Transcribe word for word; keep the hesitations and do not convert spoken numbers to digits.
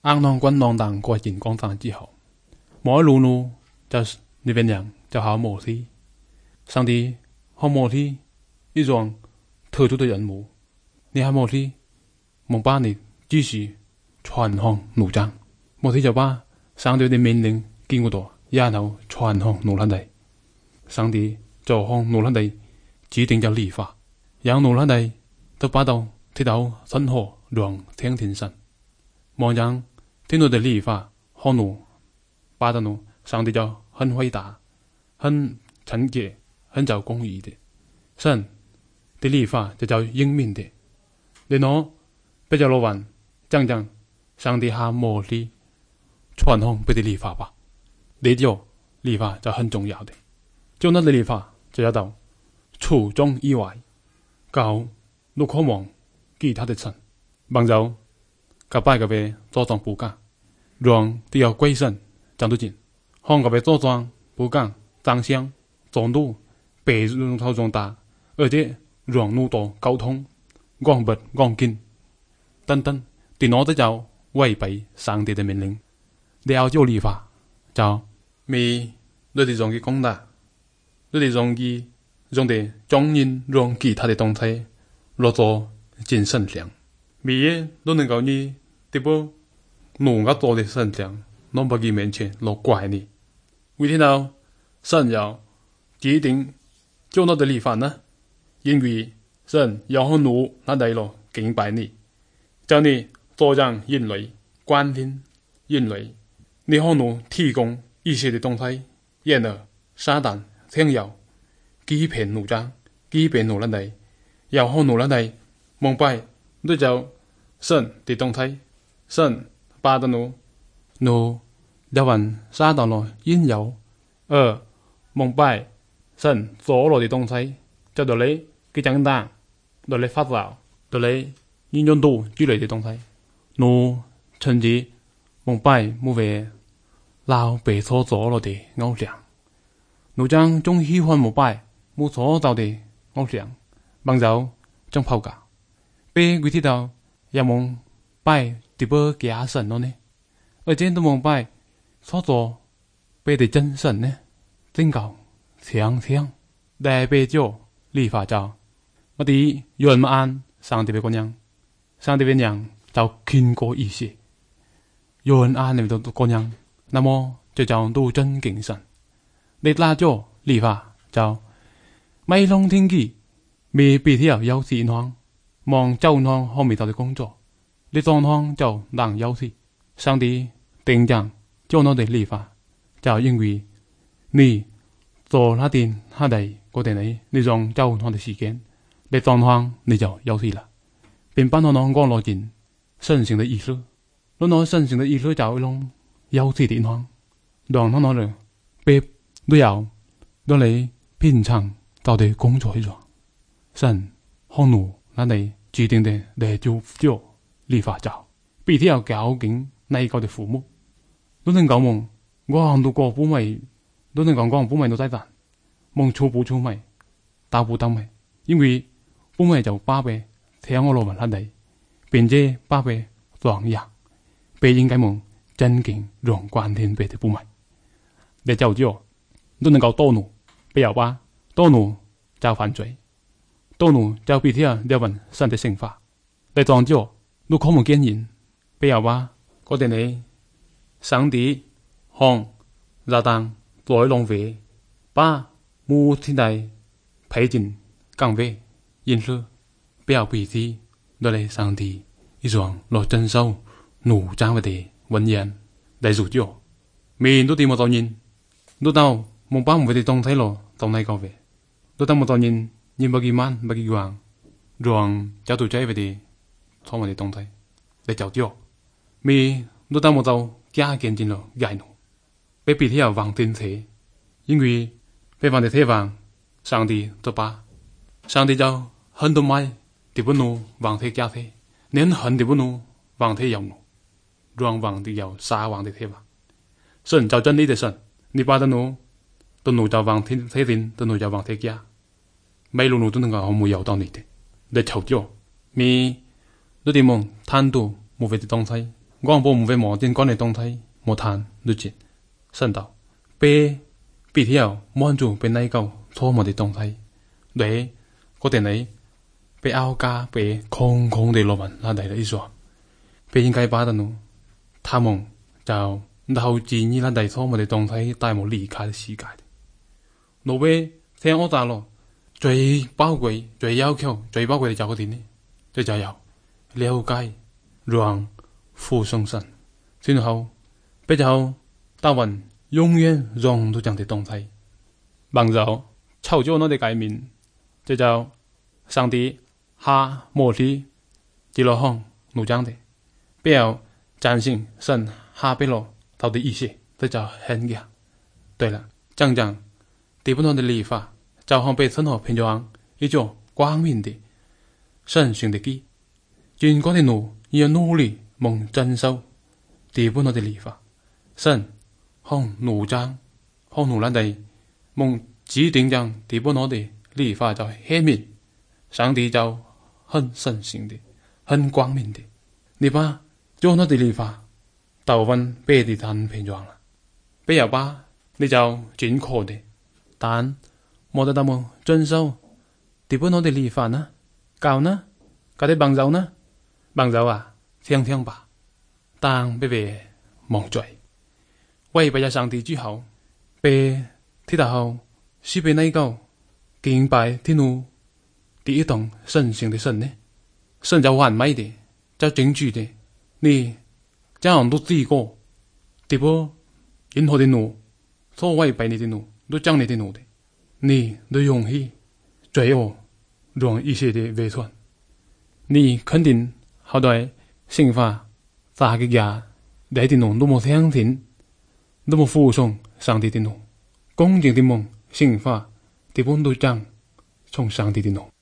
安农关农党过境广场之后，mỗi路路就是那边人就好摩西，上帝好摩西一种特殊的人物，你好摩西，蒙把你继续传向奴章，摩西就把上帝的命令经过到，然后传向奴兰地，上帝就向奴兰地制定咗律法，让奴兰地都把到睇到生活讓天天神，望人聽到的律法，可能把到奴上帝就很偉大、很純潔、很有公義的，神的律法就叫英明的。然後比較老闆講講上帝下摩西傳向別的律法吧，呢條律法就很重要的，就那的律法就要到初中以外，搞陸可望其他的神，幫助甲拜個別做裝補講，讓都要歸神講到盡，向個別做裝補講長相做路被用頭重大，而且讓路多溝通講不講緊等等，電腦都就違背上帝的命令，了就律法就咪你哋用嘅講大，你哋用嘅用的將人讓其他的東西落做真善良，咪都能夠你對不弄個做的善良，弄不佢面前落怪你，為聽到神要制定就那的律法呢？因為神要向奴那地咯敬拜你，叫你做讓人類關心人類，你向奴提供一些的東西，然而撒旦聽要欺騙奴章，欺騙奴那地，要向奴那地蒙蔽，你就神的東西，神把到奴奴要揾撒旦咯引誘，而蒙蔽神所落的東西，就到你嘅長大，到你發酵，到你應用到之類的東西，奴甚至蒙蔽冇為撈被所做落的偶像，奴將總喜歡蒙蔽冇所做的偶像，幫助將拋架，被佢知道也蒙蔽啲不假神咯呢，而且都蒙蔽所做被的真神呢，真搞強強大被就律法就我哋有人按上帝嘅嗰樣，上帝嘅樣就經過一些，有人按你哋嗰樣，那麼就叫都真敬神。你拉咗律法就咪通天機，未必條有事項，望周項後面頭嘅工作，你狀況就難有事。上帝定講就我哋律法，就因為你做那啲下嚟嗰啲你，你用周項嘅時間，你狀況你就有事啦。並幫我講講落盡聖性嘅意思，攞攞聖性嘅意思就用有事點項，讓我攞嚟被都有攞嚟平常到底工作去做，神向奴那你制定的嚟就就律法就，必須要究竟那個的父母，都能講夢，我行到過不咪，都能講講不咪都在賺，夢錯不錯咪，打不打咪，因為不咪就巴貝聽我羅文那地，並且巴貝壯陽，被應該夢真勁讓關天貝的不咪，你就就都能夠多奴，不要吧，多奴就犯罪，多奴就必須要了問神的聖法，你裝就都可冇見人，不要吧，嗰啲你上帝向撒旦來浪費，把無天地配進崗位，因此不要彼此落嚟上帝一種落真受奴將嘅地文言嚟做咗，面都點冇當人，都到冇把唔會啲東西咯，當係個位，都當冇當人，人不幾萬不幾萬，讓找到仔嘅啲錯誤啲東西嚟做咗，面都當冇到加見進咯解奴，被彼此又忘天體，因為被忘的體忘，上帝就把上帝就很多買啲不奴忘體加體，連很啲不奴忘體有奴，讓忘啲有撒忘的體忘，神就真理的神，你把得奴都奴就忘天體定，都奴就忘體加，每路奴都能夠好冇有道理的，你求咗，咪都點夢貪到無謂的東西， 我不唔會無電關嘅東西，無談律節。神道，被比條滿足被內疚錯誤嘅東西，對嗰啲你被拗家被空空地落文那嚟嘅意思，被應該把得喏，他們就後自你那嚟錯誤嘅東西帶冇離開嘅世界。老貝聽我打咯，最寶貴、最要求、最寶貴嘅就嗰啲呢，就就要了解。讓父生神，然後比較答案永遠讓到這樣的東西，幫助操作我哋界面，這就上帝下摩西記錄上錄講的，比較暫時神下俾落到底意思，這就很嘅。對了，講講地不同的立法，就好被生活平常一種光明的神聖的基，盡管的努要努力蒙遵守地本的立法，神向奴章向奴蘭地蒙指定將地本的立法就顯明，上帝就很神聖的、很光明的。你把做那的立法，到分別的tan平常了，不要把你就盡可的，但冇得他們遵守地本的立法呢？教呢？佢哋幫助呢？幫助啊，聽聽吧，但別別忘罪，違背咗上帝之後，被踢到後，是被內疚敬拜天父第一棟神聖的神呢？神就完美的，就正直的，你這樣都知過，地不任何的怒，所違背你的怒，都將你的怒的，你都容易罪惡，讓一些的遺傳，你肯定。後來聖化大嘅嘢，你的怒都冇聽聽，都冇服從上帝的怒，公正的夢聖化，地本都將從上帝的怒。